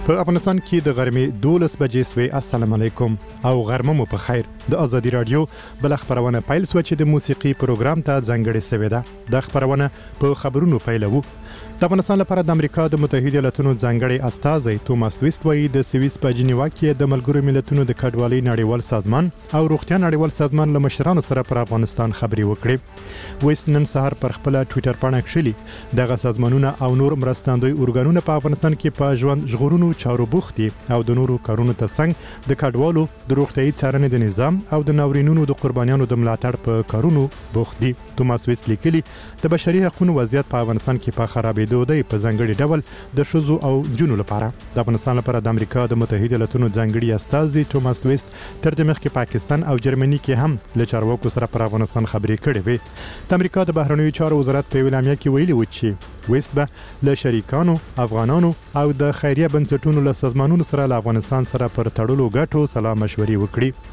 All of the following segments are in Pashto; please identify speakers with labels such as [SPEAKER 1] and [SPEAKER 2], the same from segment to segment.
[SPEAKER 1] په افغانستان کې د غرمې 12 بجې سوي. السلام علیکم او غرمه مو په خیر. د ازادي رادیو بل خبرونه پایل سو چې د موسیقي پروګرام ته ځانګړې سوي ده. د خبرونه په خبرونو پیلوو. د افغانستان لپاره د امریکا د متحده ایالاتونو ځانګړي استازی توماس ویست وایي د سویس په جنیوا کې د ملګرو ملتونو د کډوالۍ نړیوال سازمان او روغتیا نړیوال سازمان له مشرانو سره پر افغانستان خبرې وکړې. ویست نن سهار پر خپل ټوئیټر باندې کړلي دغه سازمانونه او نور مرستندوی ارګانونه په افغانستان کې په ژوند ژغورونو چارو بوخت دي او د نورو کارونو ترڅنګ د کډوالو د روغتیايي څارنې د نظام او د ناورینونو د قربانیانو د ملاتړ په کارونو بوخت دي. توماس ویست لیکلي د بشري حقوقو وضعیت په افغانستان کې په خرابېدو دی په ځانګړي ډول د شذو او جنو لپاره. د افغانستان لپاره د امریکا د متحده ایالاتونو ځانګړي استازي توماس ویست تر دې مخکې پاکستان او جرمني کې هم له چارواکو سره پر افغانستان خبرې کړې وې. د امریکا د بهرنیو چارو وزارت په اعلامیه کې ویلي و چې ویست به له شریکانو افغانانو او د خیریه بنسټونو له سازمانونو سره له افغانستان سره پر تړلو ګټو سلا مشورې وکړي.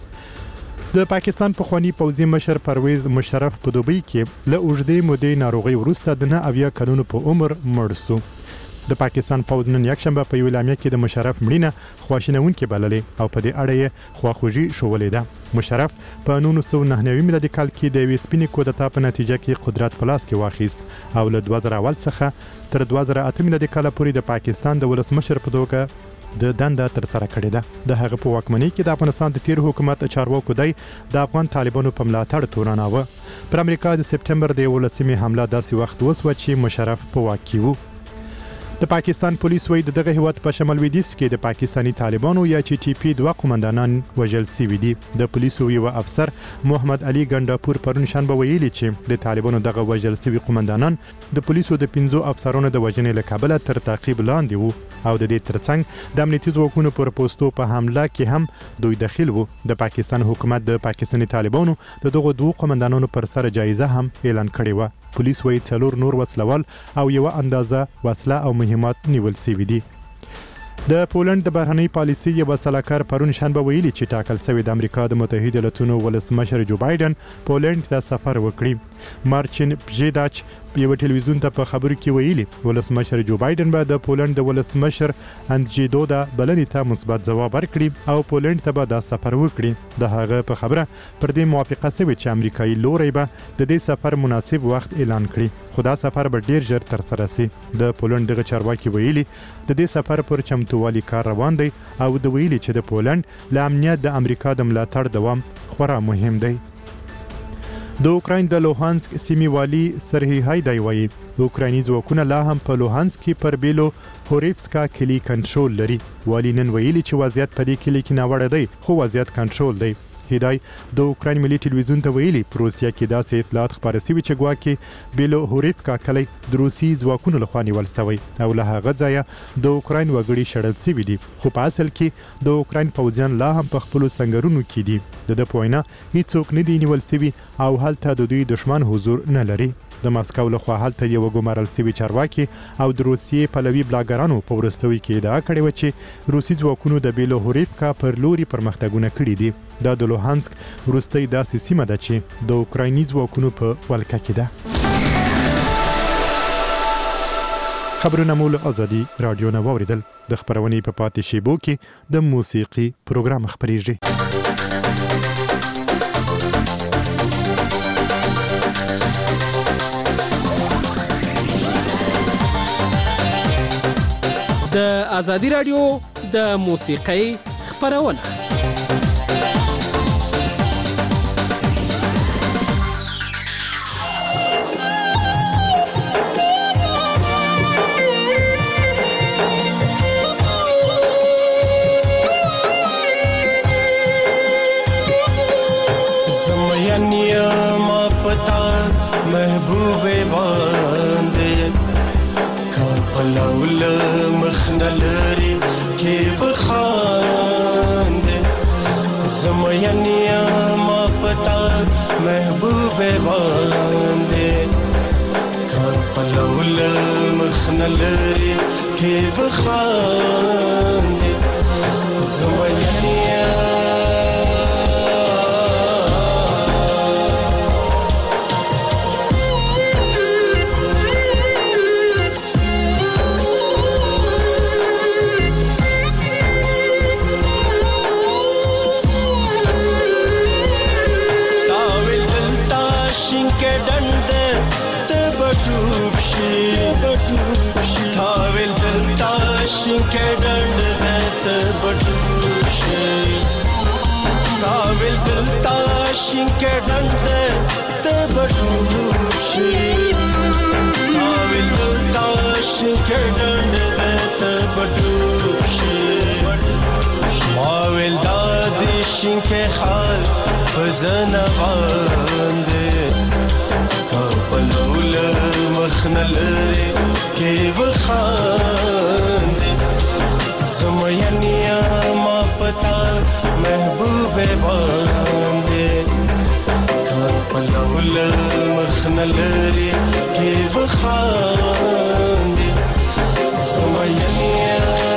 [SPEAKER 1] د پاکستان پخوانی پوځي مشر پرویز مشرف په دوبۍ کې له اوږدې مودې ناروغي وروسته د 9 کلونو په عمر مړ شو. د پاکستان پوځ نن یکشنبه په اعلامیه کې د مشرف مړینه خواشینونکې بللې او په دې اړه یې خواخوږي شولې ده. مشرف په 1999 میلادي کال کې د یوې سپینې کودتا په نتیجه کې قدرت په لاس کې واخیست او له 2000 څخه تر 2008 میلادي کال پورې د پاکستان د ولسمشر په توګه د دنده تر سره کړې ده. د هغه په واکمنۍ کې د افغانستان د تیر حکومت چارواکو دی د افغان طالبانو په ملاتړ تورناوه. پر امریکا د سپټمبر د 11مې حمله داسې وخت وسوه چې مشرف په واک کې و. د پاکستان پولیس وایي دغه هیواد په شمال لویدیځ کې د پاکستانی طالبانو یا چې ټي پی 2 قومندانان وژل شوي دي. د پولیسو یو افسر محمد علي ګنداپور پرون شنبه ویلي چې د طالبانو دغه وژل شوي قومندانان د پولیسو د 15 افسرانو د وژنې له کبله تر تعقیب لاندې وو او د دې ترڅنګ د امنیتي ځواکونو پر پوسټو په حمله کې هم دوی داخل وو. د پاکستان حکومت د پاکستانی طالبانو د دغه دوه قومندانانو پر سر جایزه هم اعلان کړې و. پولیس وایي 4 نور وسلوال او یو اندازه وسله او مهمات نیول شوي دي. د پولند د بهرنۍ پالیسي یو سلاکار پرون شنبه ویلي چې ټاکل شوی د امریکا د متحده ایالاتونو ولسمشر جو بایدن پولند ته سفر وکړي. مارچین پژیداچ یو ټلویزیون ته په خبرو کې ویلي ولسمشر جو بایدن به د پولند د ولسمشر اندژی دودا بلنې ته مثبت ځواب ورکړي او پولند ته به دا سفر وکړي. د هغه په خبره پر دې موافقه شوې چې امریکایي لوري به د دې سفر مناسب وخت اعلان کړي خو دا سفر به ډیر ژر تر سره شي. د پولند دغه چارواکي ویلي د دې سفر پر چمتووالي کار روان دی او د ویلي چې د پولند له امنیت د امریکا د ملاتړ دوام خورا مهم دی. د اوکراین د لوهانسک سیمې والی سرهی هایدای وایي د اوکرایني ځواکونه لا هم په لوهانسک کې پر بیلو هوریفسکا کلی کنټرول لري. والی نن ویلي چې وضعیت په دې کلی کې ناوړه دی خو وضعیت کنټرول دی. هدای د اوکراین ملي ټلویزیون ته ویلي په روسیا کې داسې اطلاعات خپاره شوي چې ګواکې بیلو هوریفکا کلی د روسي ځواکونو لخوا نیول شوی او له هغه ځایه د اوکراین وګړي شړل شوي دي خو په اصل کې د اوکراین پوځیان لا هم په خپلو سنګرونو کې دي. د په وینا هیڅوک نه دی نیول شوي او هلته د دوی دشمن حضور نه لري. د ماسکو لخوا هلته یو ګمارل شوی چارواکي او د روسیې پلوي بلاګرانو په ورستوي کې ادعا کړې و چې روسي ځواکونو د بیلو هوریفکا پر لوري پرمختګونه کړي دي. دا د لوهانسک وروستۍ داسې سیمه ده چې د اوکرایني ځواکونو په ولکه کې ده. خبرونه مو له ازادي رادیو نه واوریدل. د خبرونې په پاتې شیبو کې د موسیقي پروګرام خبرېږي.
[SPEAKER 2] د ازادي رادیو د موسیقۍ خبرونه
[SPEAKER 3] زمینیا ما پتا محبوب باندې پلول مخنلري كيف خاند زميانيا ما پتا محبوب باندې پلول مخنلري كيف خاند زميانيا ډوب شي تاویل دلتا شینکه ډنډ ته ډوب شي تاویل دلتا شینکه ډنډ ته ډوب شي تاویل دلتا شینکه ډنډ ته ډوب شي ماویل دادی شینکه خال پزنه باندې کابلول مخنلری کې وخاندې سمینیا ما پتا محبوب باندې کابلول مخنلری کې وخاندې سمینیا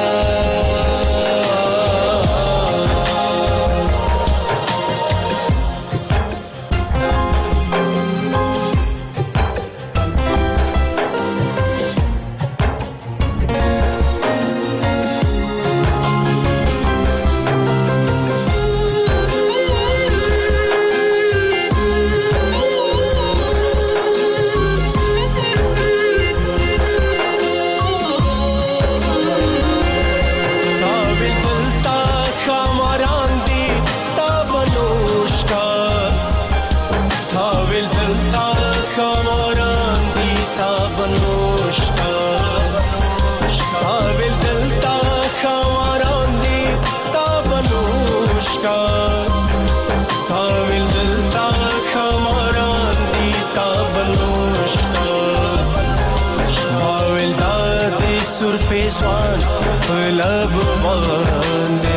[SPEAKER 3] سوان پلب باندې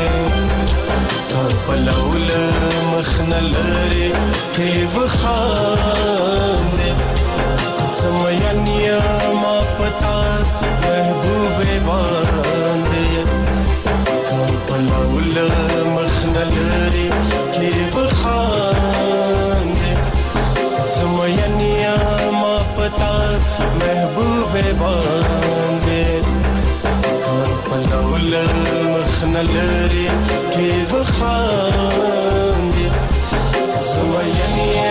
[SPEAKER 3] کپلول مخنلری کې وخاندې سمینیا ما پتا محبوب باندې کپلول مخنلری کې وخاندې سمینیا ما پتا محبوب باندې پلول مخنلری کې وخاندې سمینیا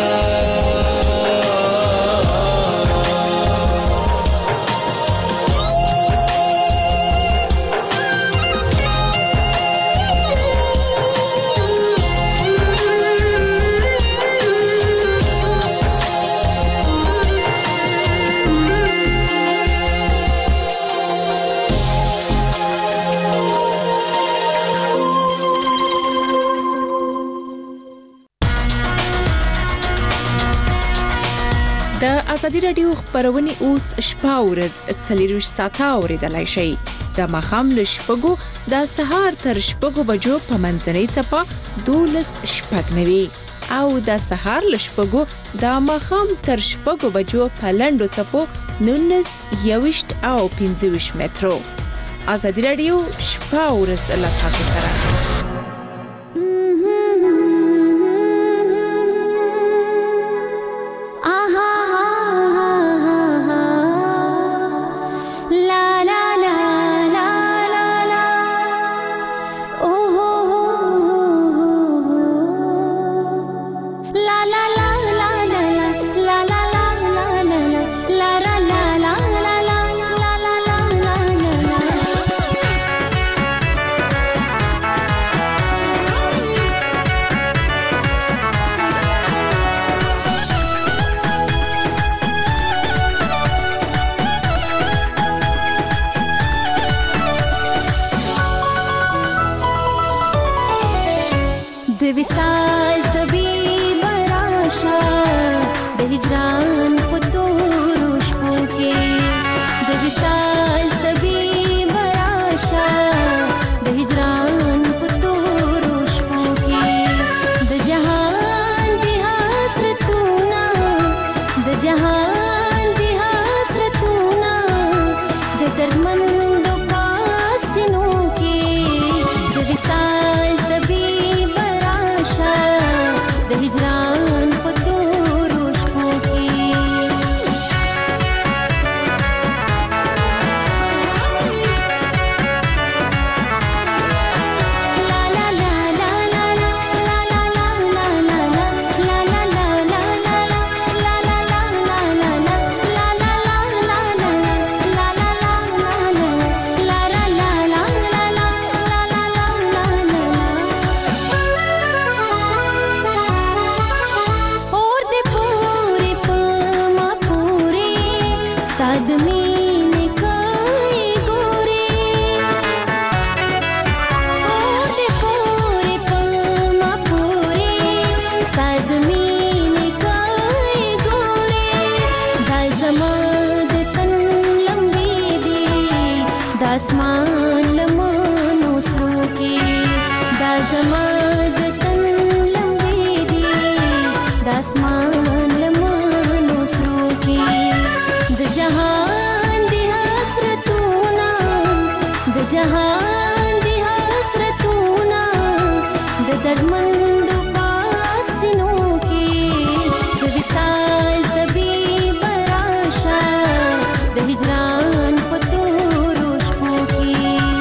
[SPEAKER 4] د ازادي رادیو خبرونه اوس شپه ورځ 24 ساعته اوریدلای شئ د مخام له شپږو د سهار تر شپږو بجو په منځنۍ چپه 12 شپږنوي او د سهار له شپږو د مخام تر شپږو بجو په لنډو چپو 19 21 او 25 مترو ازادي رادیو شپه ورځ له تاسو سره
[SPEAKER 5] ځان لمانو سرو کې د جهان دی حسرتونه د جهان دی حسرتونه د دردمندو پاسینو کې د وصال طبیب راشه د هجران په تورو شپو کې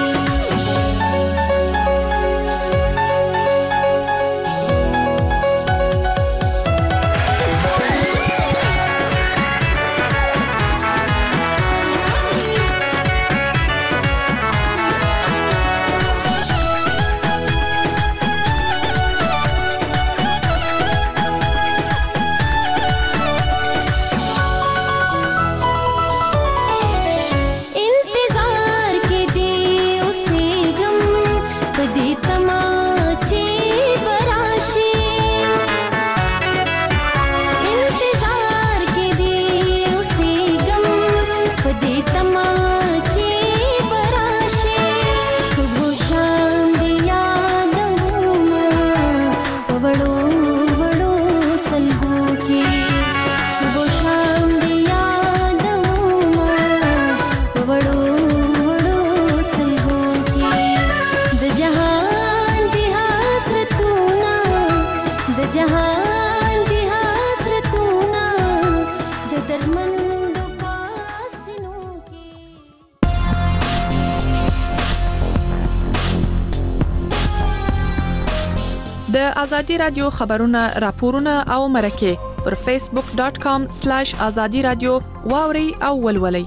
[SPEAKER 6] د ازادي رادیو خبرونه راپورونه او مرکه پر facebook.com/azadi radio واوري او ولولي.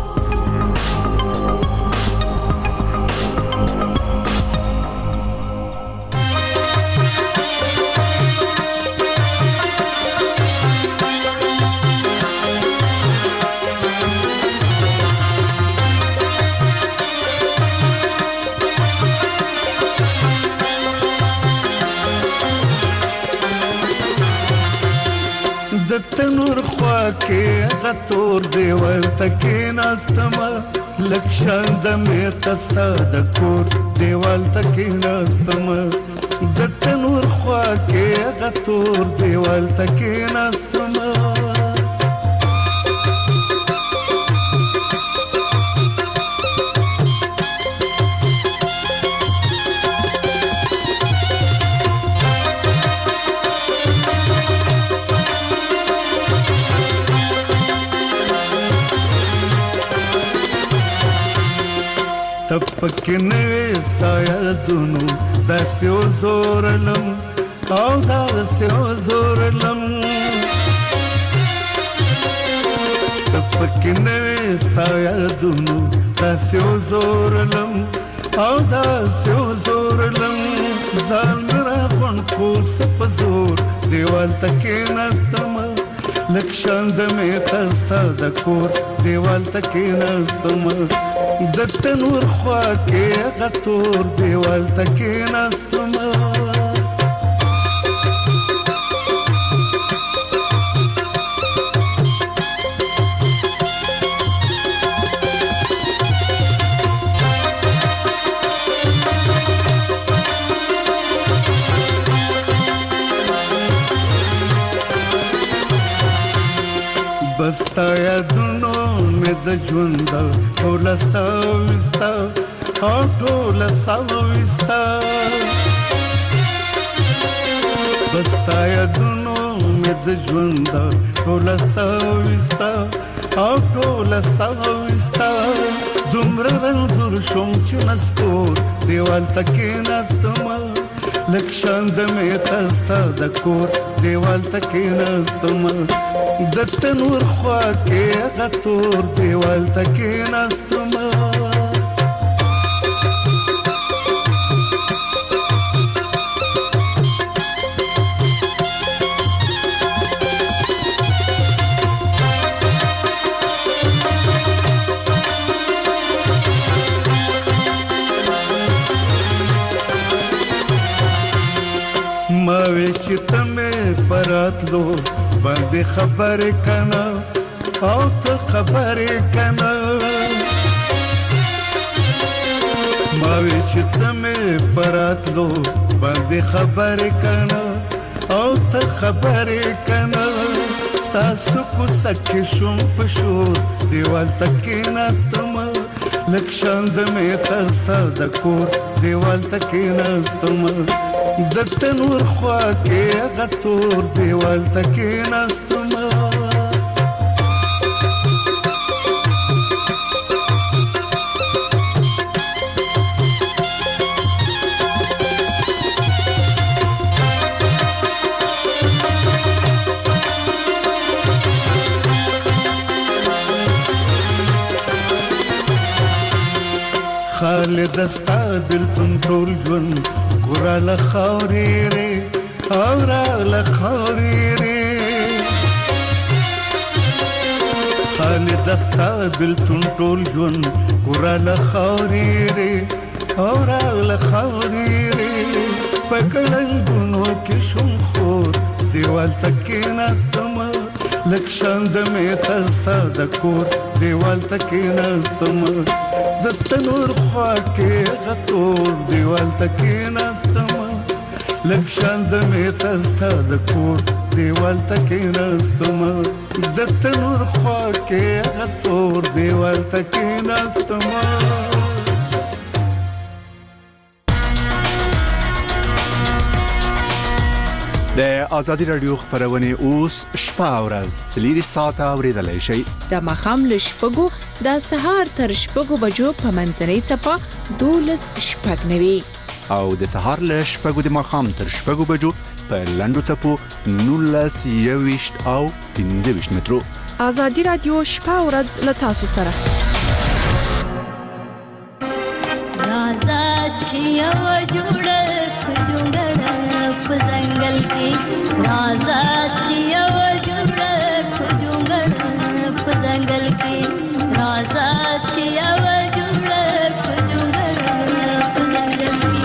[SPEAKER 3] تنور خوا کې غتور دیوال تکې ناستما لکشان د مې تستا د کور دیوال تکې ناستما د تنور خوا کې غتور دیوال تکې ناستما تپکې نوې ستایا دونو داسې وزورلم او داسې وزورلم تپکې نوې ستایا دونو داسې وزورلم او داسې وزورلم ځان مې راغونډ کوس په زور دیوال ته کېناستمه لکشان د مې تستا د کور دیوال ته کېناستمه د تنور خوا کې غتور دیوال ته کېناستمه بستا یادونو مې د ژوند ټوله سوستا او ټوله سوستا بستا یادونو مې د ژوند ټوله سوستا او ټوله سوستا دومره رنځور شوم چې نسکور دیوال ته کېناستمه لکشان د مې تستا د کور دیوال ته کېناستمه د تنور خوا کې غتور دیوال ته کېناستمه ماوی چې تمه پراتلو باندې خبرې کنا او ته خبرې کنا ماوی چې تمه پراتلو باندې خبرې کنا او ته خبرې کنا ستاسو کو سکه شوم پشور دیوال تکې ناستم لکشان د میخه ستا د کور دیوال تکې ناستم د تنور خوا کې هغه تور دیوال تکې ناستم خالد استا بلتون ټول ژوند ګورا لخوري ری اورا لخوري ری خالد استا بلتون ټول ژوند ګورا لخوري ری اورا لخوري ری پکړنګونو کې شوم خور دیوال تکې ناستم لکشان د میخه ستا د کور دیوال تکې ناستم د تنور خوا کې غتور دیوال تکې ناستم لکشان د میخه ستا د کور دیوال تکې ناستم د تنور خوا کې غتور دیوال تکې ناستم
[SPEAKER 7] د ازادي رادیو خبرونه اوس شپه او ورځ 3 ساعته اوریدلای شي
[SPEAKER 4] د مخام له شپږو د سهار تر شپږو بجو په منځنۍ چپه 12 شپږ نوي
[SPEAKER 7] او د سهار له شپږو د مخام تر شپږو بجو په لندو چپو 19 او 15 مترو
[SPEAKER 6] ازادي رادیو شپه او ورځ له تاسو سره
[SPEAKER 5] राजा छिया जुड़े जंगल के राजा छिया जुड़े जंगल के राजा छिया जुड़े जंगल के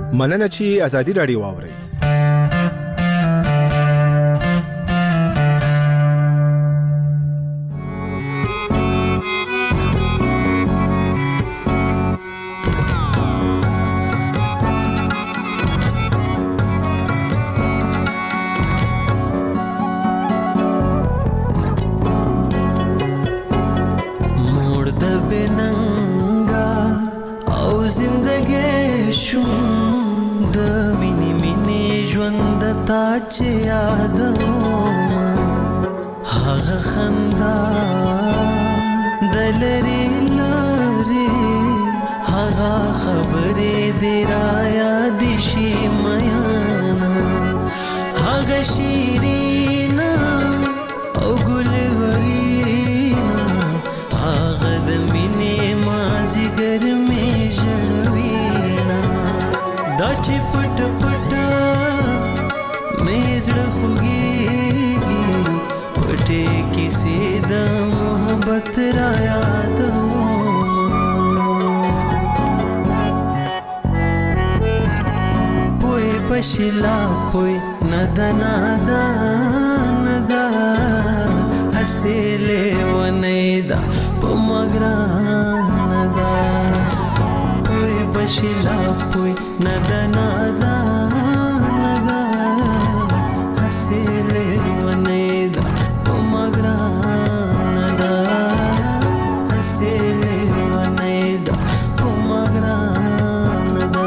[SPEAKER 8] مننه چې ازادي رادیو واورئ.
[SPEAKER 9] چې یادوم هغه خندا دلری لری هغه خبرې دی را یاد شي میانا هغه شیرینا او ګلورینا هغه د مینې مازیګر مې ژړوینا دا چې پټ پټ زړه خوږیږي پټې کیسې د محبت را یادوم پوی پشلا پوی ندا ندا ندا حسیلې ونیدا په مګران دا پوی پشلا پوی ندا ندا سیلے ونیدا پمگران دا سیلے ونیدا پمگران دا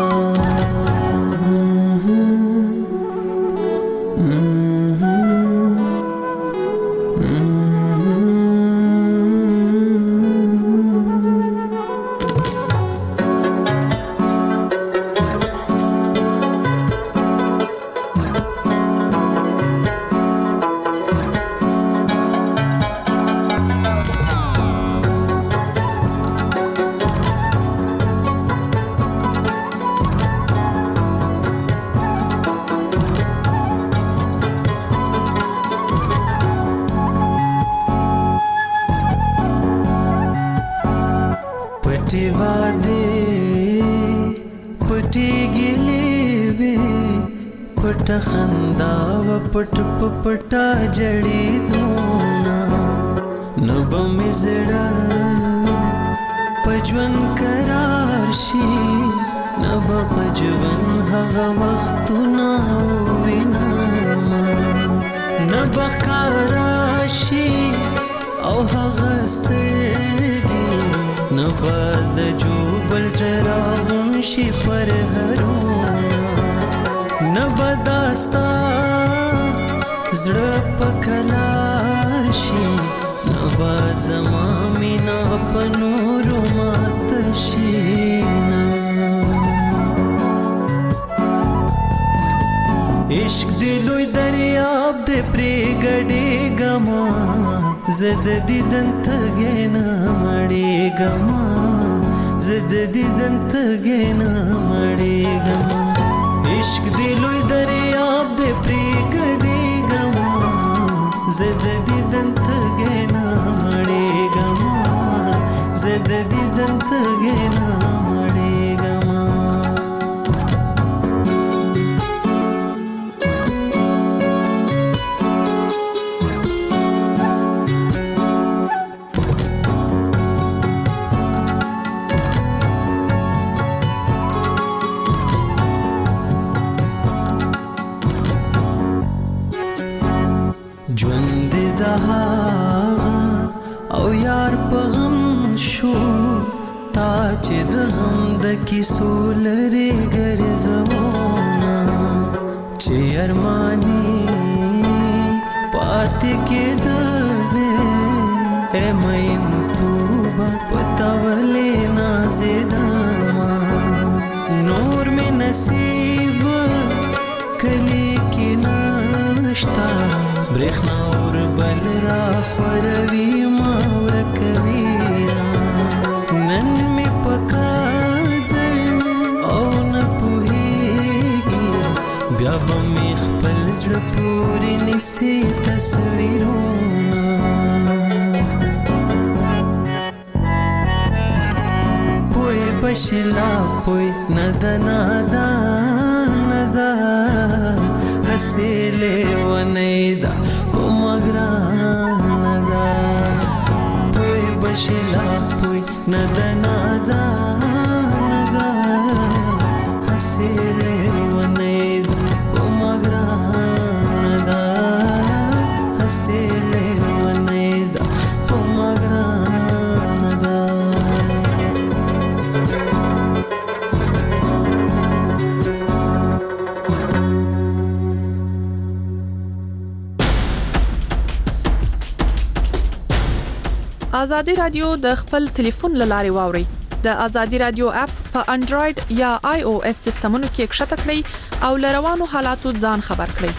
[SPEAKER 9] پټي واده پټي ګلې وې پټ خندا و پټ پټا جړې دونا نو بمې زړه پجون قرار شي نو پجون هغه وختونه وینا نو بخار شي او هغه ستړي نو باد جو بل زراغم شي پر هرونا نو بداستا زړه پکلار شي نو بازما مینا پنور مات شي عشق دلوی دریاب دې پرې ګډې ګما زد دیدن تگینا مړی ګما زد دیدن تگینا مړی ګما عشق دی لوی دریاب دې پرې ګډې ګما زد دیدن تگینا مړی ګما زد دیدن تگینا مړی ګما ژوند د هغه او یار په غم شو تا چې د غم د کیسو لري ګرځونا چې ارمانی پاتې کېدلې مین توبه پتاولې نازدما نور می نصیب کلی کې نشتا برخنا اور بل را فروی ماور کوینا نن می پکادر او نپوهیگی بیا بمی خپل زړه پوری نسی تصویرونا پوی بشلا پوی ندنادا ندا حسیلې ونیدا ومګراندا پوی بشلا پوی ندنادا ندا حسیلې ونیدا ومګراندا حسیلې ونیدا ومګراندا
[SPEAKER 6] ازادي رادیو د خپل ټلیفون لاري واوري د ازادي رادیو اپ په انډراید یا آی او اس سیستمونو کې ښکته کړئ او لروانو حالاتو ځان خبر کړئ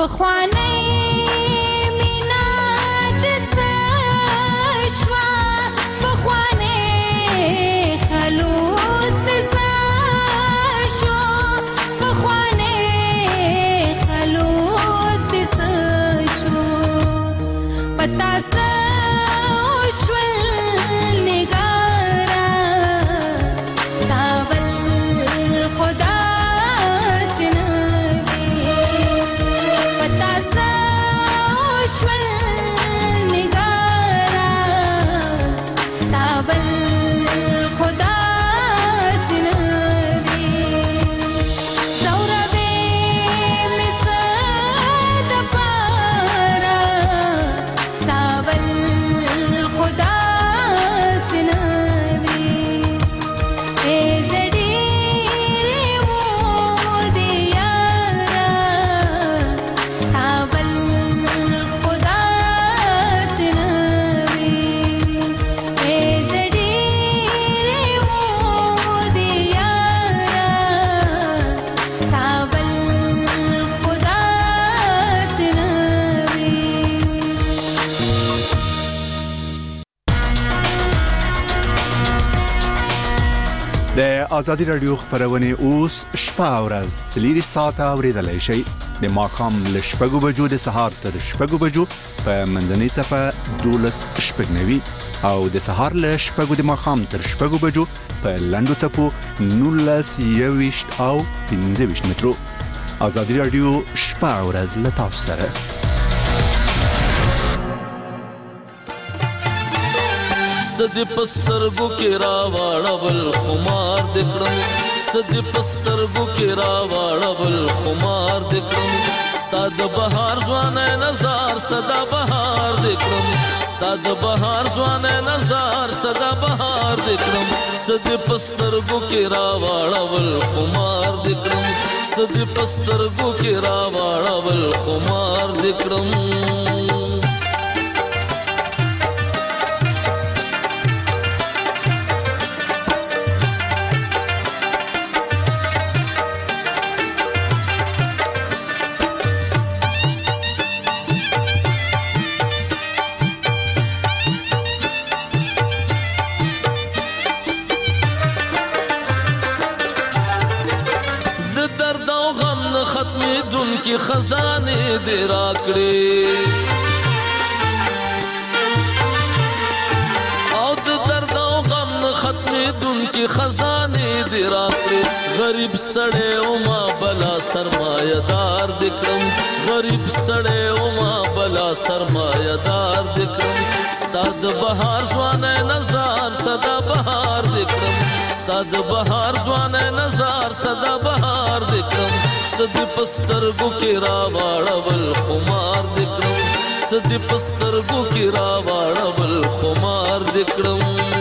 [SPEAKER 5] پخوانی مینا د شوا پخوانی خلوص د شو پخوانی خلوص د شو پتا
[SPEAKER 7] د ازادي رادیو خبرونه اوس شپه او ورځ 3 ساعته اوریدلای شئ د ماښام له 6 بجو د سهار تر 6 بجو په منځنۍ صفه 12:09 او د سهار له 6 د ماښام تر 6 بجو په لنډو صفو 19:20 او 15 مترو. ازادي رادیو شپه او ورځ له تاسو سره.
[SPEAKER 10] سدی پسترګو کې راوړل خمار دکړم سدی پسترګو کې راوړل خمار دکړم ستاد بهار ځوان نظر صدا بهار دکړم ستاد بهار ځوان نظر صدا بهار دکړم سدی پسترګو کې راوړل خمار دکړم سدی پسترګو کې راوړل خمار دکړم کی خزانه دې راکړې او د درد او غم ختمې دن کی خزانه دې راکړې غریب سړی او ما بلا سرمایدار دکړم غریب سړی او ما بلا سرمایدار دکړم ستاد بهار ځوان نظر صدا بهار دکړم ستاد بهار ځوان نظر صدا بهار دکړم سدی پسترګو کې راوړل خمار دکړم سدی پسترګو کې راوړل خمار دکړم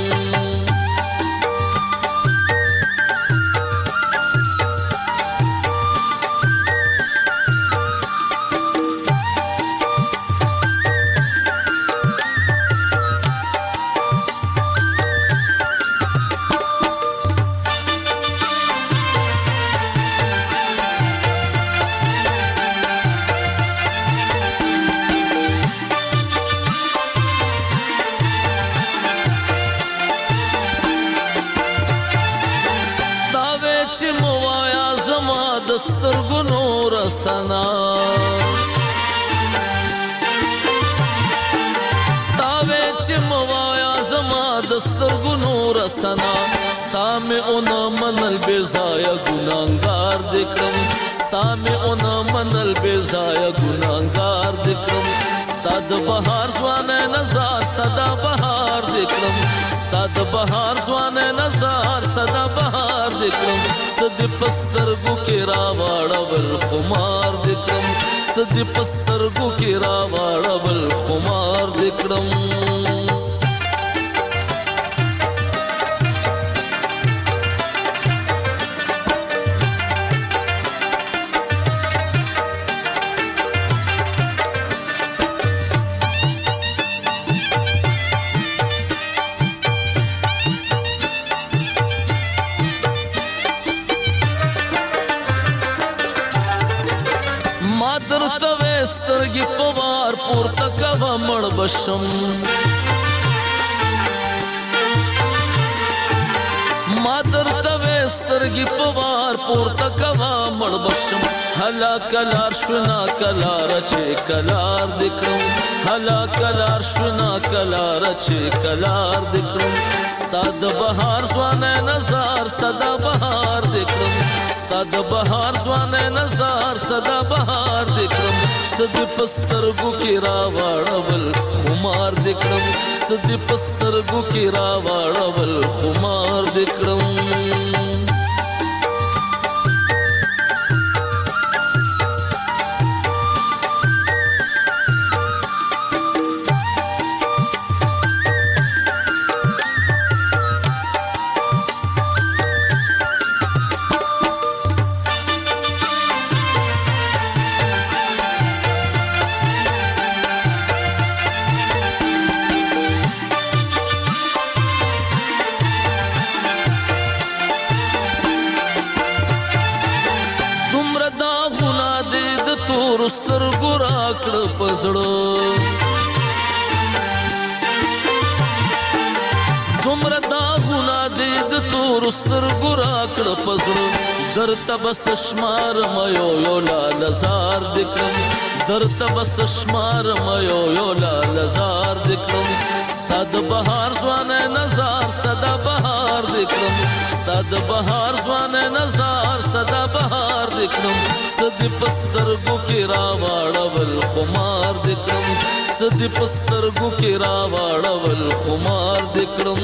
[SPEAKER 10] سترګو نور سنا تاوې چې موایا زما د سترګو نور سنا ستا مې اون منل بے ځای ګناګار دکړم ستا مې اون منل بے ځای ګناګار دکړم ستا د بهار ځوان نظر صدا بهار دکړم ستا د بهار ځوان نظر صدا بهار دکړم سدی پسترګو کې راوړل خمار دکړم سدی پسترګو کې راوړل خمار دکړم سترګې په وار پورته کوه مړ بشم ما درته وې سترګې په وار پورته کوه مړ بشم هلا کلار شونا کلار چې کلار دې کړم هلا کلار شونا کلار چې کلار دې کړم ستا د بهار ځوانۍ نظر صدا بهار دې کړم ستا د بهار ځوانۍ نظر صدا بهار دې کړم څه دې په سترګو کې راواړول خمار دې کړم څه دې په سترګو کې راواړول خمار دې کړم سترګو راکړه پزړه دومره داغونه دې د تورو سترګو راکړه پزړه درته بس شمار مې یو لالزار دې کړم درته بس شمار مې یو لالزار دې کړم ستا د بهار ځوانۍ نظر صدا بهار دې کړم ستا د بهار ځوانۍ نظر صدا بهار دې کړم څه دې په سترګو کې راواړول خمار دې کړم څه دې په سترګو کې راواړول خمار دې کړم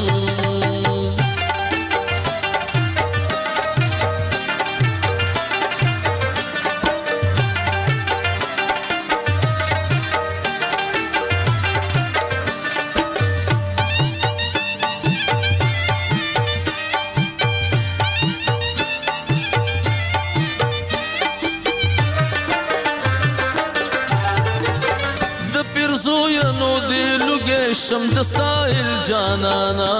[SPEAKER 10] شم د سائل جانانا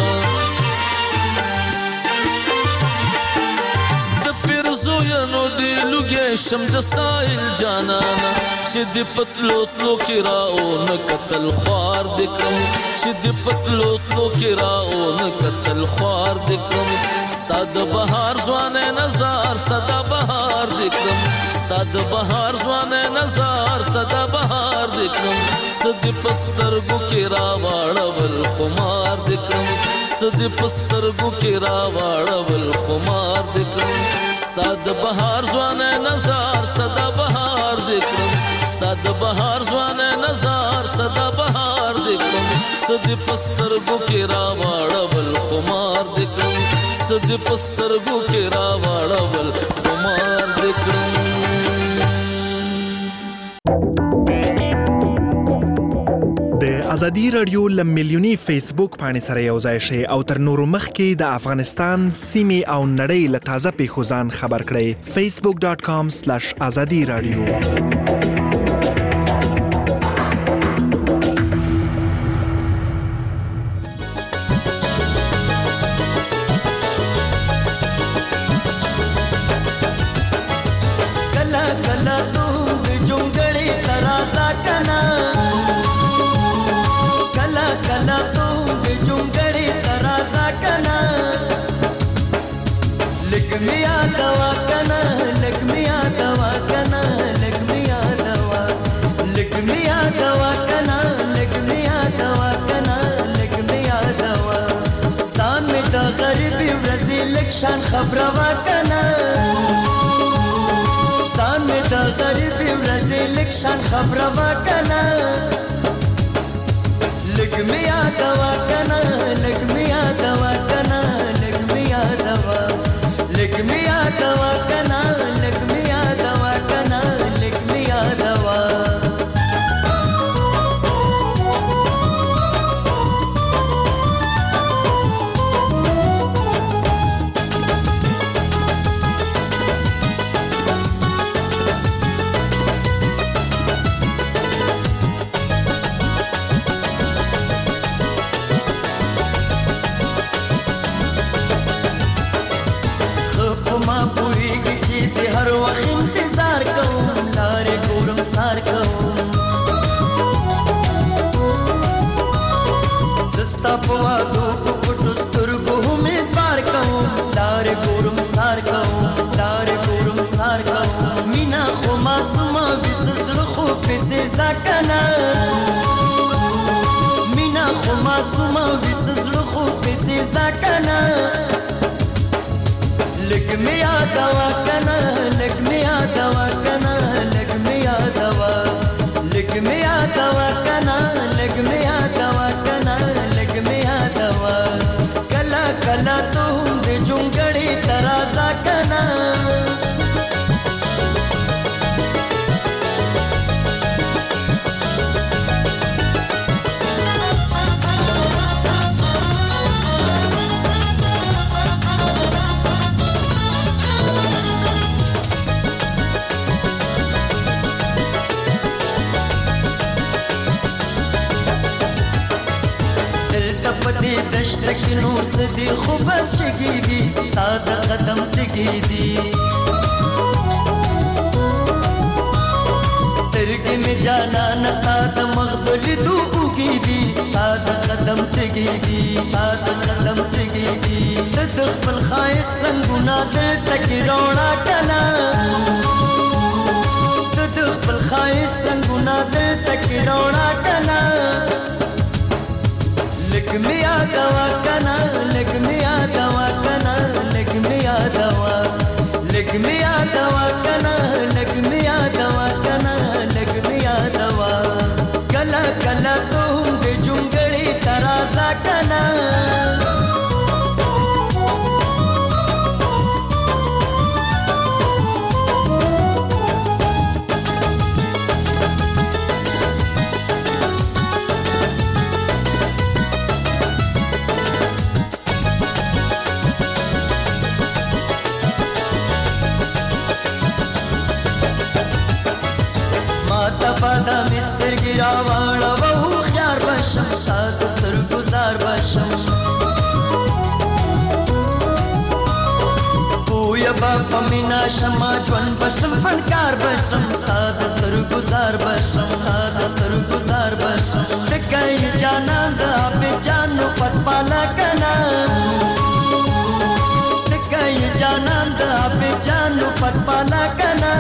[SPEAKER 10] د پیرزو ینو دی لوګې شم د سائل جانانا چې د پتلو تلو کې راو نه قتل خوار د کړم چې د پتلو تلو کې راو نه قتل خوار د کړم ستا د بهار ځوانۍ نظر صدا بهار د کړم ستا د بهار ځوانۍ نظر صدا بهار د کړم څه دې په سترګو کې راواړول خمار دې کړم څه دې په سترګو کې راواړول خمار دې کړم ستا د بهار ځوانۍ نظر صدا بهار دې کړم ستا د بهار ځوانۍ نظر صدا بهار دې کړم څه دې په سترګو کې راواړول خمار دې کړم څه دې په سترګو کې راواړول خمار دې کړم
[SPEAKER 8] ازادي رادیو لمیلیونی فیسبوک باندې سره یو ځای شي او تر نورو مخکې د افغانستان سیمې او نړۍ له تازه پیښو ځان خبر کړئ facebook.com/azadi radio
[SPEAKER 9] کلا کلا تم جونګړې ترازا کنا کلا تو د جونګړې ترازا کنا لګمیا دوا کنا لګمیا دوا کنا لګمیا دوا لګمیا دوا کنا لګمیا دوا کنا لګمیا دوا ځان می د غریبي ورځې لکشان خبره وکنا ځان می د غریبي ورځې لکشان خبره وکنا لګمیا دوا کنا لګمیا دوا کنا لګمیا دوا لګمیا دوا کنا لګمیا دوا کنا لګمیا دوا ساکنه مینا خو معصومه وس زړه خو پیسې ساکنه لګ می یادوا کنه لګ می یادوا کنه لګ می یادوا لګ می یادوا کنه لګ می یادوا کنه لګ می یادوا کلا کلا ته هم د جونګړې ترازا کنه پدې دشت کې نور سدي خو بس شګې دي ساده قدم تګې دي سترګې مې جانا نستاد مغدل دوږي دي ساده قدم تګې دي ساده قدم تګې دي د خپل خایس رنگونه دل تکي رونا کنا د خپل خایس رنگونه دل تکي رونا کنا لګ می یادوا کنه لګ می یادوا کنه لګ می یادوا لګ می یادوا کنه لګ می یادوا کنه لګ می یادوا کلا کلا ته هم د جونګړې ترازا کنه پدا مستر ګرا واړه وو خيار بشم سات سر گزار بشم پویا با مینا شما جون بشم فنکار بشم سات سر گزار بشم سات سر گزار بشم دکای جانان د په جانو پت پالا کنا دکای جانان د په جانو پت پالا کنا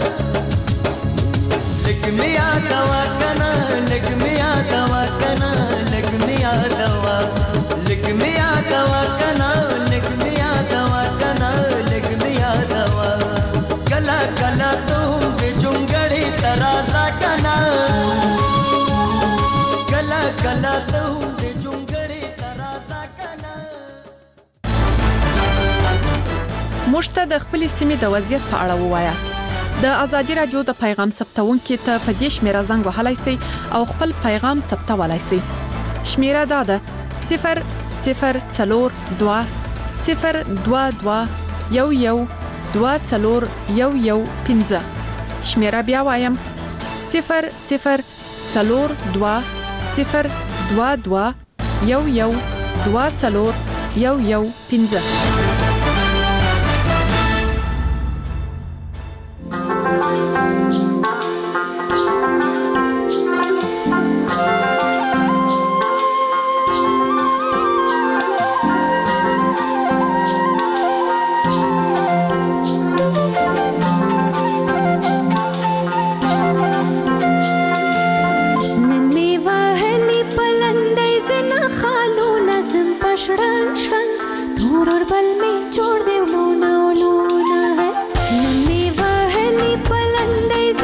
[SPEAKER 9] لګ می یادوا کنه لګ می یادوا کنه لګ می یادوا لګ می یادوا کنه لګ می یادوا کنه لګ می یادوا کلا کلا ته د جونګړې ترازا کنه کلا کلا ته د جونګړې ترازا کنه
[SPEAKER 6] مشته د خپل سیمې د وضعیت په اړه ووایاست د ازادي رادیو د پیغام ثبتونکو ته په دې شمیره زنګ وهلای شئ او خپل پیغام ثبتولای شئ شمیره دا ده 0042 022 112415 شمیره بیا وایم 0042 022 112415
[SPEAKER 11] बल में छोड़ दे लूना लूना है नन्ही वहली पलंदे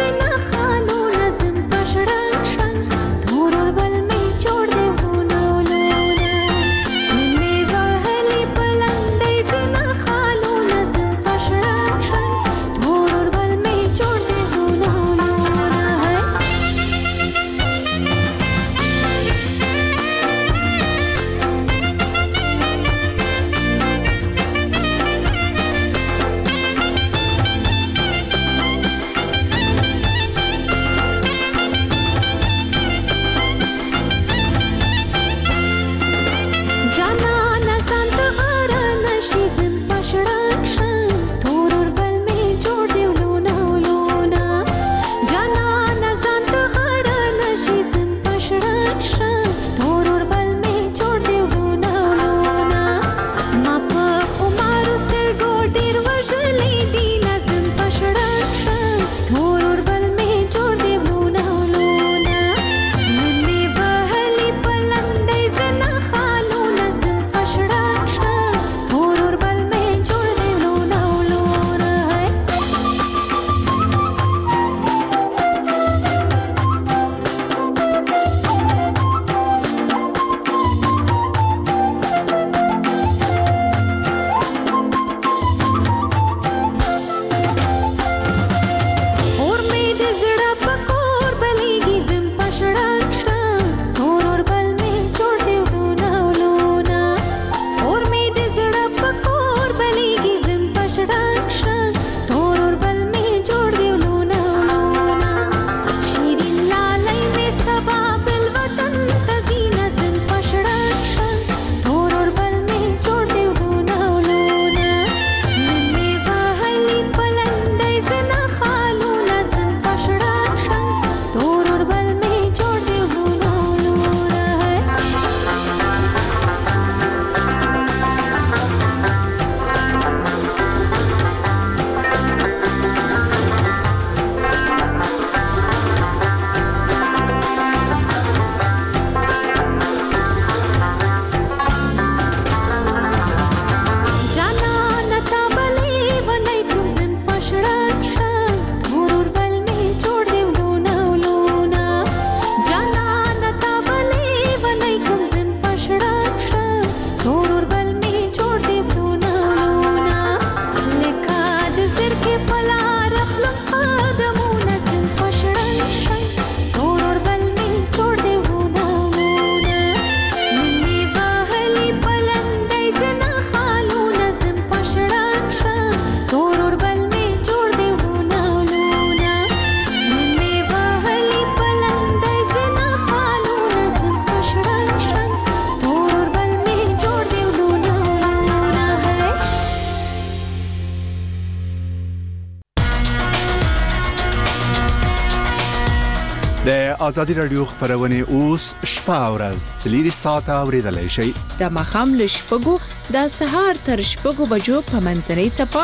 [SPEAKER 7] د ازادي رادیو خبرونه اوس شپه او ورځ 3 ساعته اوریدلای شئ.
[SPEAKER 4] د ماښام له شپږو د سهار تر شپږو بجو په منځنۍ څپه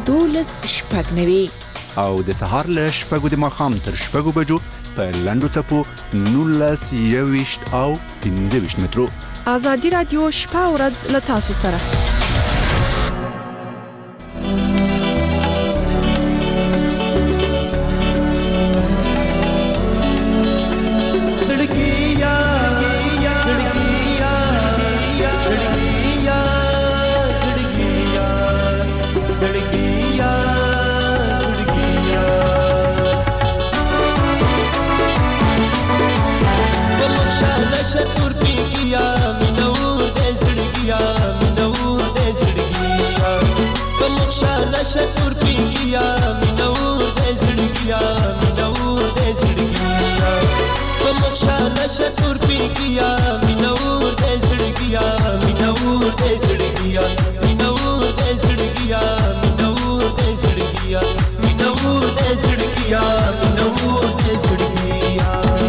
[SPEAKER 4] 12:09
[SPEAKER 7] او د سهار له شپږو د ماښام تر شپږو بجو په لنډو څپو 19 او 15 مترو.
[SPEAKER 6] ازادي رادیو شپه او ورځ له تاسو سره.
[SPEAKER 11] شتور پیگیا منور د زړګیا منور د زړګیا په مخشانه شتور پیگیا منور د زړګیا منور د زړګیا منور د زړګیا منور د زړګیا منور د زړګیا منور د زړګیا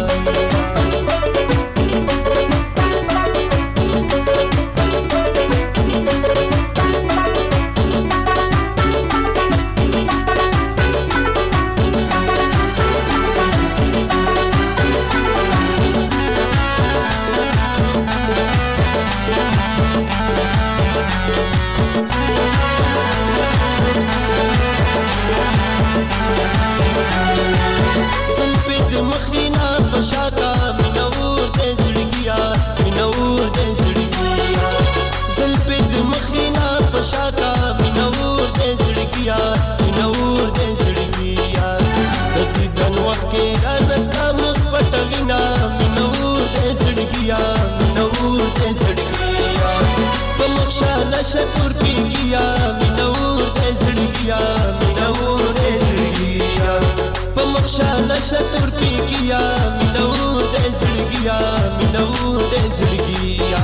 [SPEAKER 11] شتور پیگیا منور د زړګیا منور د زړګیا په مخشانه شتور پیگیا منور د زړګیا منور د زړګیا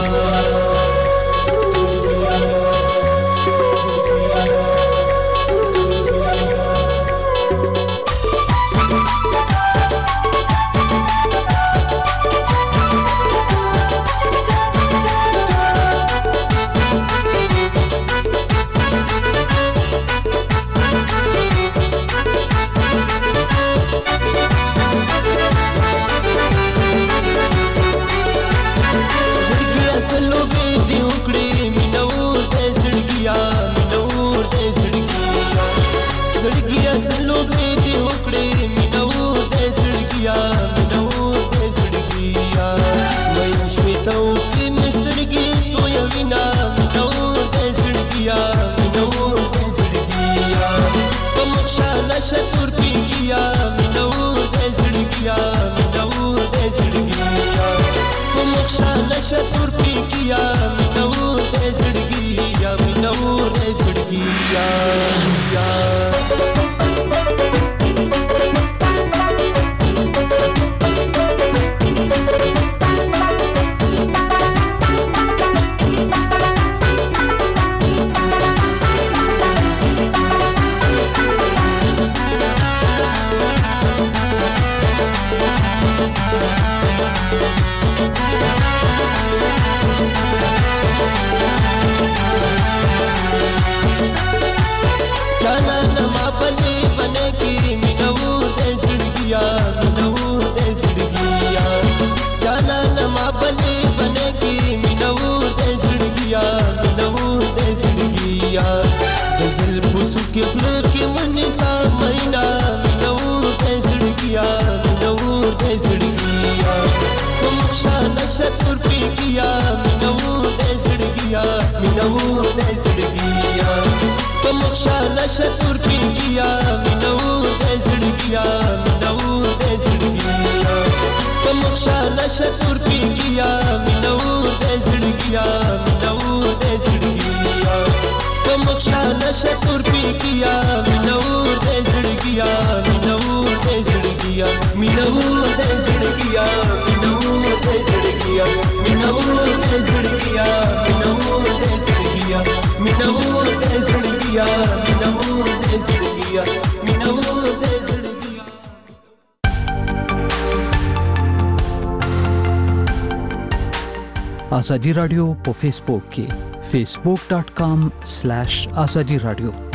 [SPEAKER 11] شتور پیگیا منور د زړګیا منور د زړګیا په مخشانه شتور پیگیا منور د زړګیا منور د زړګیا شتور پیگیا منور د زړګیا منور د زړګیا په مخشانه شتور پیگیا منور د زړګیا منور د زړګیا په مخشانه شتور پیگیا منور د زړګیا منور د زړګیا په مخشانه شتور پیگیا منور د زړګیا منور د زړګیا منور د زړګیا منور د زړګیا منور د زړګیا منور د زړګیا منور د زړګیا منور د زړګیا منور د زړګیا
[SPEAKER 12] ازادي رادیو په فیسبوک کې facebook.com/azadi radio